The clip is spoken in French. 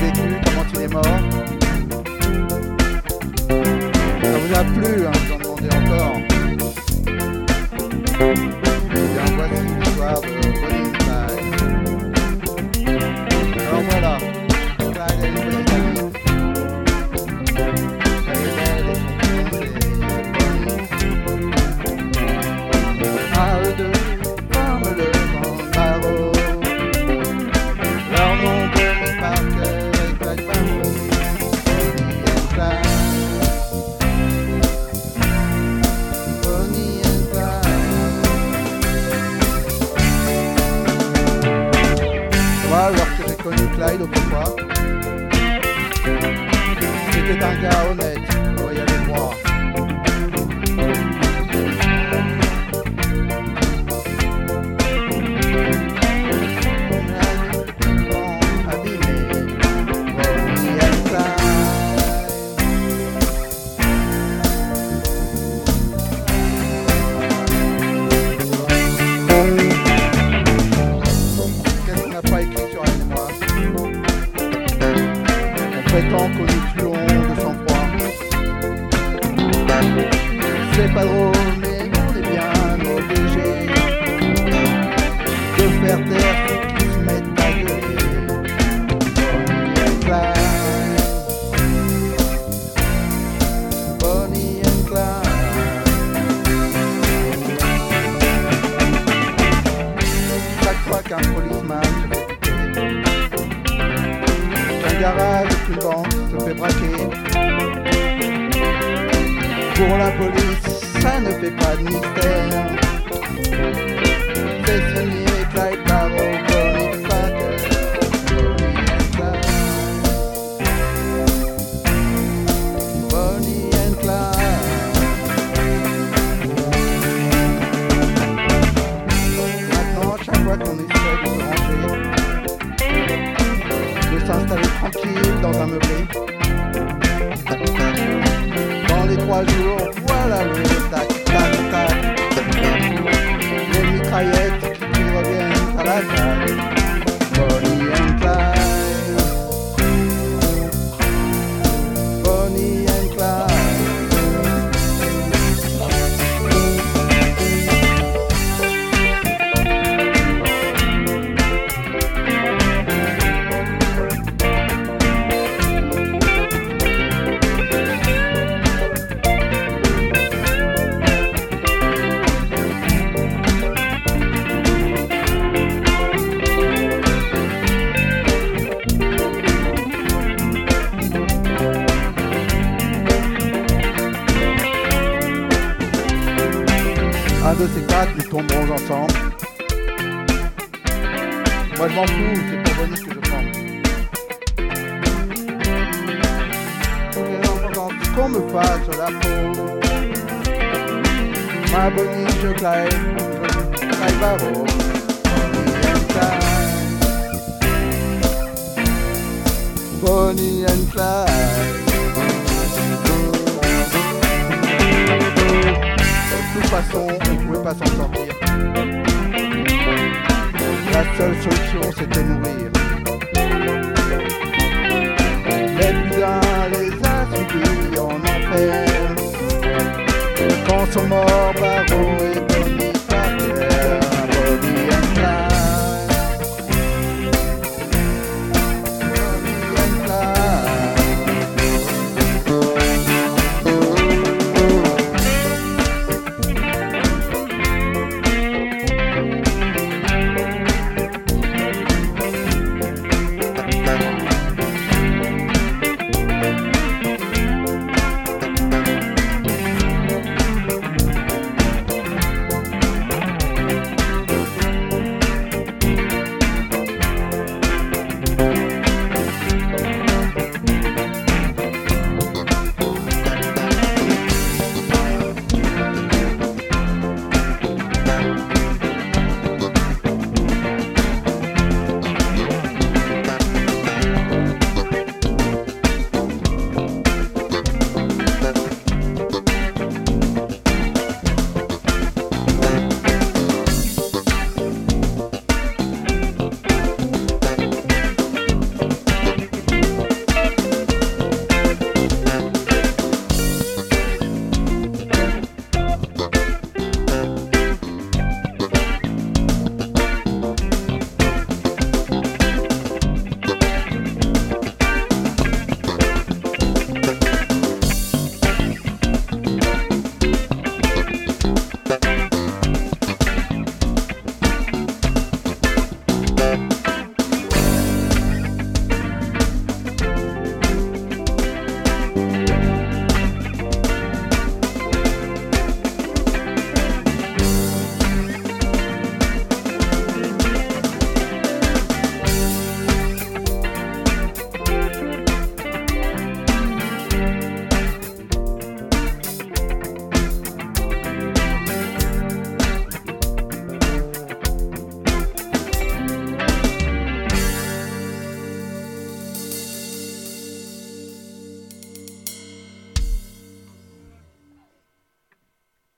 vécu, comment il est mort. Ça vous a plu, hein, vous en demandez encore. Eh bien, voici l'histoire de Bonnie and Clyde. Alors voilà, Clyde a une petite amie. Elle est belle et son nom c'est Bonnie. À eux deux forment le grand barreau. Leur nom Bonnie Parker et Clyde Barrow. Bonnie and Clyde. Bonnie and Clyde. Moi, alors que j'ai connu Clyde autrefois, c'était un gars honnête, loyal et droit. Abîmé, Bonnie and Qu'est-ce qu'on n'a pas écrit sur elle et moi? On prétend qu'on est tuons de sang-froid. C'est pas drôle, mais on est bien obligé de faire taire ceux qui se mettent à gueuler. Bonnie and Clyde. Bonnie and Clyde. Chaque fois qu'un policeman se fait piquer, qu'un garage ou qu'une banque se fait braquer, pour la police, ça ne fait pas de mystère. C'est signé Clyde Barrow, Bonnie Parker, Bonnie and Clyde. Bonnie and Clyde. Maintenant, chaque fois qu'on essaie de se ranger, de s'installer tranquille dans un meublé, dans les 3 jours, voilà le tac, tac, tac. Les mitraillettes qui reviennent à l'attaque. Bonnie and Clyde. Bonnie and Clyde. Un de ces 4, nous tomberons ensemble. Moi je m'en fous, c'est pour Bonnie que je prends. C'est important qu'on me fasse la peau. Ma Bonnie, je Clyde Barrow. Bonnie and Clyde. Bonnie and Clyde. De toute façon, on ne pouvait pas s'en sortir. La seule solution, c'était mourir. Les plus les a subis en enfer. Quand sont morts Barrow et